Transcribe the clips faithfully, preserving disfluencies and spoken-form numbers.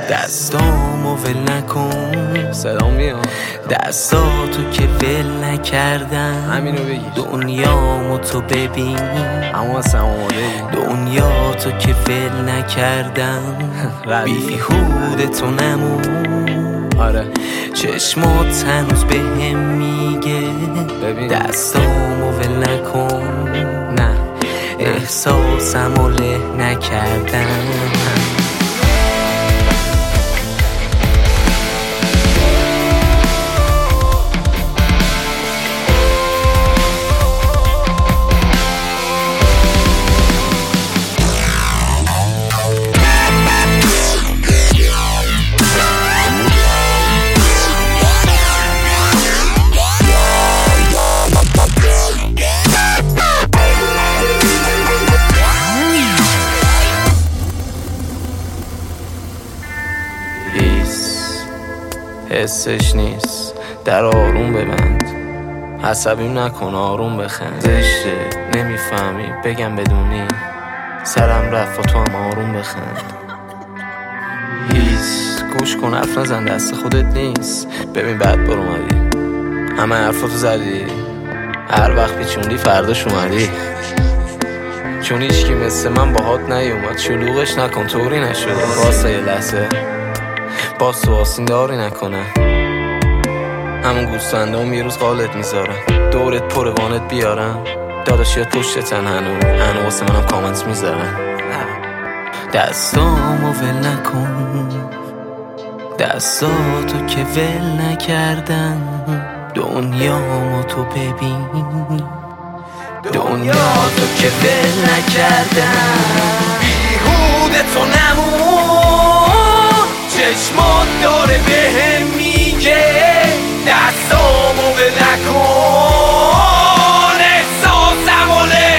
دستامو ول نکن، صدا میاد، دستاتو که ول نکردم، همینو بگی. دنیامو تو ببین، اما اصلا آماده دنیا تو که ول نکردم، بیهوده تو نمون. آره چشمات هنوز به هم میگه ببین دستامو ول نکن، نه احساسمو له نکردم. حسش نیست، در آروم ببند، عصبیم نکن، آروم بخند. زشته نمیفهمی بگم بدونی، سرم رفت و تو هم آروم بخند. هیس گوش کن، حرف نزن، دست خودت نیست. ببین بعد بر اومدی، همه حرفاتو زدی، هر وقت پیچوندی فرداش اومدی. چون هیچکی مثل من باهات نیومد، شلوغش نکن طوری نشده. واسه یه لحظه باز تو آسین داری نکنه، همون گوستنده هم یه روز قالت میذارن، دورت پر وانت بیارن، داداشیات پشتتن، هنو هنو واسه منم کامنت میذارن. دستامو ول نکن، دستاتو که ول نکردم، دنیامو تو ببین، دنیا تو که ول نکردم، بیهوده تو نمون، چشمات داره به هم میگه دستامو ول نکن، احساسمو له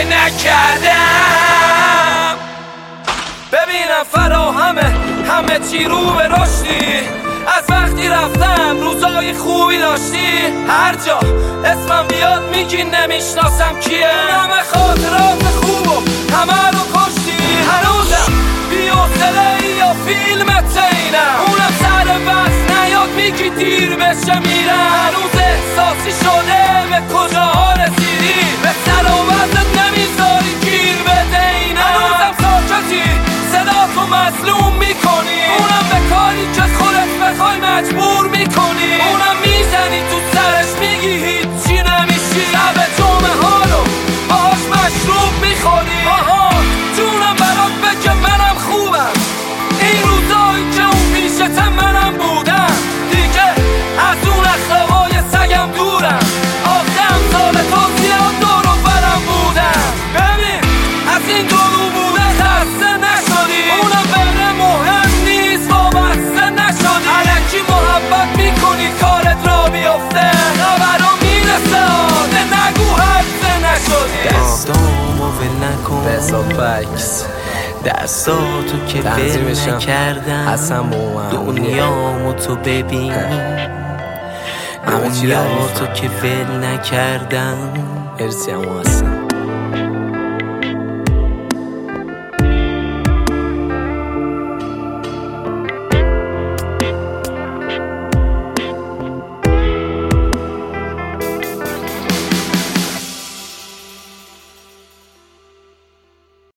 نکردم. ببینم فراهمه همه چی رو به رشدی، از وقتی رفتم روزای خوبی داشتی، هر جا اسمم بیاد میگی نمیشناسم کیه، همه خاطرات خوبو همه رو کشتی، هنوزم بی‌حوصله یا فیلمت اینم، اونم سر بس نیاد میگی دیر بشه میرم، هنوز احساسی شده به کجاها رسیدی، به سر و وزت نمیذاری گیر بده اینم، هنوزم ساکتی صدا تو مظلوم میکنی، اونم به کاری که خودت بخوای مجبور میکنی، اونم میزنی تو سرش میگی هیچی نمیشی، لب جمعه ها رو باهاش مشروب میخوری، آها جونم برات بگه منم خوبم، این روزایی که اون پیشتم منم بودم، دیگه از اون اخلاقای سگم دورم، آخه امثال تو زیاد دور و برم بودم، ببین از این دورو بوده خسته نشدی، اونم بره مهم نیست وابسته نشدی، الکی محبت میکنی کارت را بیفته، خبرو میرسه آده نگو حرفه نشدی. دستامو ول نکن، بسات بکس، دستاتو که ول نکردم، حسن مومن دنیامو تو ببین، همه چی دنیا تو که ول نکردم. مرسی همون حسن.